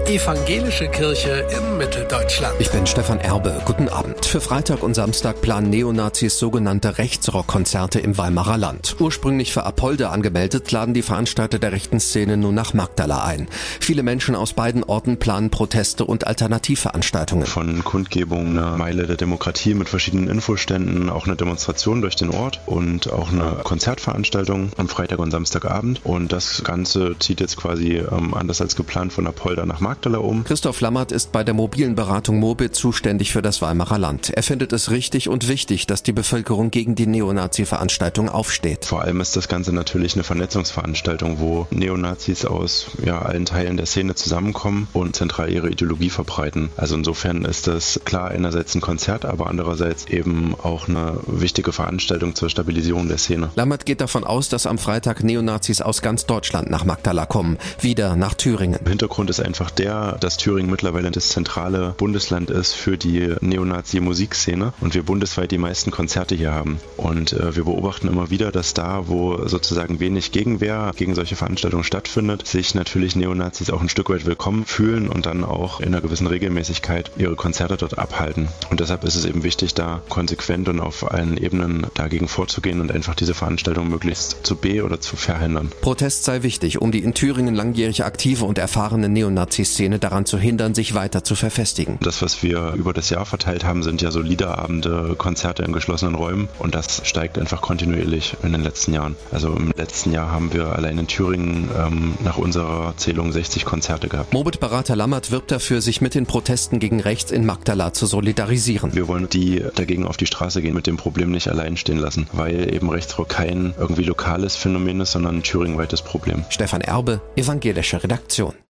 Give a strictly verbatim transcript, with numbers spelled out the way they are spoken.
Evangelische Kirche in Mitteldeutschland. Ich bin Stefan Erbe. Guten Abend. Für Freitag und Samstag planen Neonazis sogenannte Rechtsrockkonzerte im Weimarer Land. Ursprünglich für Apolda angemeldet, laden die Veranstalter der rechten Szene nun nach Magdala ein. Viele Menschen aus beiden Orten planen Proteste und Alternativveranstaltungen. Von Kundgebungen, eine Meile der Demokratie mit verschiedenen Infoständen, auch eine Demonstration durch den Ort und auch eine Konzertveranstaltung am Freitag und Samstagabend. Und das Ganze zieht jetzt quasi ähm, anders als geplant von Apolda nach Magdala um. Christoph Lammert ist bei der mobilen Beratung Mobit zuständig für das Weimarer Land. Er findet es richtig und wichtig, dass die Bevölkerung gegen die Neonazi-Veranstaltung aufsteht. Vor allem ist das Ganze natürlich eine Vernetzungsveranstaltung, wo Neonazis aus ja, allen Teilen der Szene zusammenkommen und zentral ihre Ideologie verbreiten. Also insofern ist das klar einerseits ein Konzert, aber andererseits eben auch eine wichtige Veranstaltung zur Stabilisierung der Szene. Lammert geht davon aus, dass am Freitag Neonazis aus ganz Deutschland nach Magdala kommen, wieder nach Thüringen. Hintergrund ist einfach der, dass Thüringen mittlerweile das zentrale Bundesland ist für die Neonazi-Musikszene und wir bundesweit die meisten Konzerte hier haben. Und äh, wir beobachten immer wieder, dass da, wo sozusagen wenig Gegenwehr gegen solche Veranstaltungen stattfindet, sich natürlich Neonazis auch ein Stück weit willkommen fühlen und dann auch in einer gewissen Regelmäßigkeit ihre Konzerte dort abhalten. Und deshalb ist es eben wichtig, da konsequent und auf allen Ebenen dagegen vorzugehen und einfach diese Veranstaltung möglichst zu be- oder zu verhindern. Protest sei wichtig, um die in Thüringen langjährig aktive und erfahrene Neonazi-Szene daran zu hindern, sich weiter zu verfestigen. Das, was wir über das Jahr verteilt haben, sind ja so Liederabende, Konzerte in geschlossenen Räumen und das steigt einfach kontinuierlich in den letzten Jahren. Also im letzten Jahr haben wir allein in Thüringen ähm, nach unserer Zählung sechzig Konzerte gehabt. Mobit-Berater Lammert wirbt dafür, sich mit den Protesten gegen rechts in Magdala zu solidarisieren. Wir wollen die dagegen auf die Straße gehen, mit dem Problem nicht allein stehen lassen, weil eben Rechtsruck kein irgendwie lokales Phänomen ist, sondern ein thüringenweites Problem. Stefan Erbe, Evangelische Redaktion.